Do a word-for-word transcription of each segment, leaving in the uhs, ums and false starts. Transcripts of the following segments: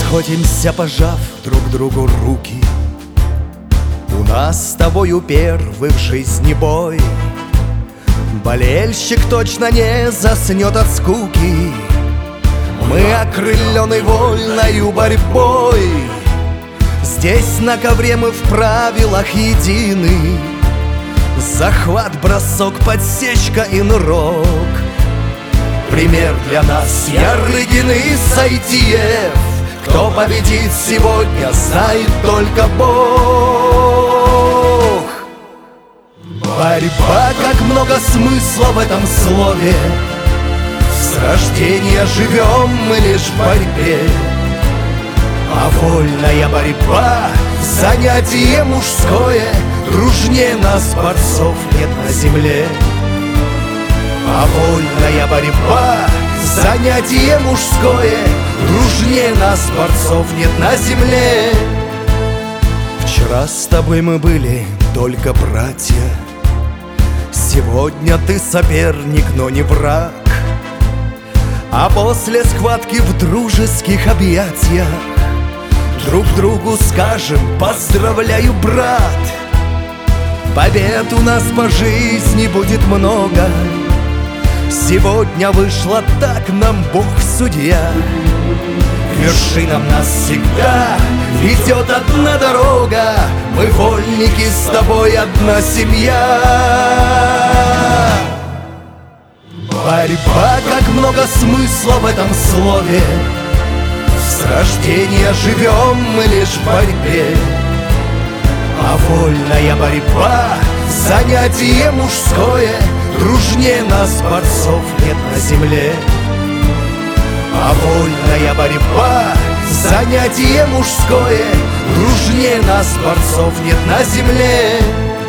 расходимся, пожав друг другу руки. У нас с тобою первый в жизни бой. Болельщик точно не заснет от скуки. Мы окрылены вольною борьбой. Здесь на ковре мы в правилах едины. Захват, бросок, подсечка и нырок. Пример для нас Ярыгин и Сайтиев. Кто победит сегодня, знает только Бог. Борьба, как много смысла в этом слове. С рождения живем мы лишь в борьбе. А вольная борьба — занятие мужское. Дружнее нас, борцов, нет на земле. А вольная борьба — занятие мужское. Дружнее нас, борцов, нет на земле. Вчера с тобой мы были только братья. Сегодня ты соперник, но не враг. А после схватки в дружеских объятиях друг другу скажем: поздравляю, брат. Побед у нас по жизни будет много. Сегодня вышло так, нам Бог судья. К вершинам нас всегда ведет одна дорога. Мы вольники, с тобой одна семья. Борьба, как много смысла в этом слове. С рождения живем мы лишь в борьбе. А вольная борьба — занятие мужское. Дружнее нас, борцов, нет на земле. А вольная борьба — занятие мужское. Дружнее нас, борцов, нет на земле.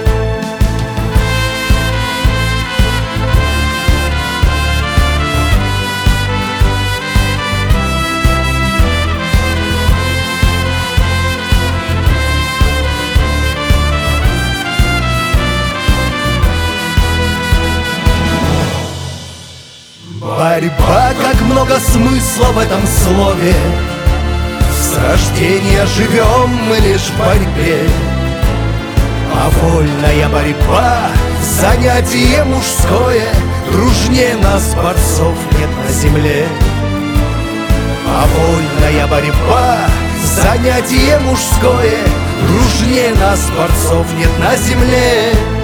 Борьба, как много смысла в этом слове. С рождения живем мы лишь в борьбе. А вольная борьба — занятие мужское. Дружнее нас, борцов, нет на земле. А вольная борьба — занятие мужское. Дружнее нас, борцов, нет на земле.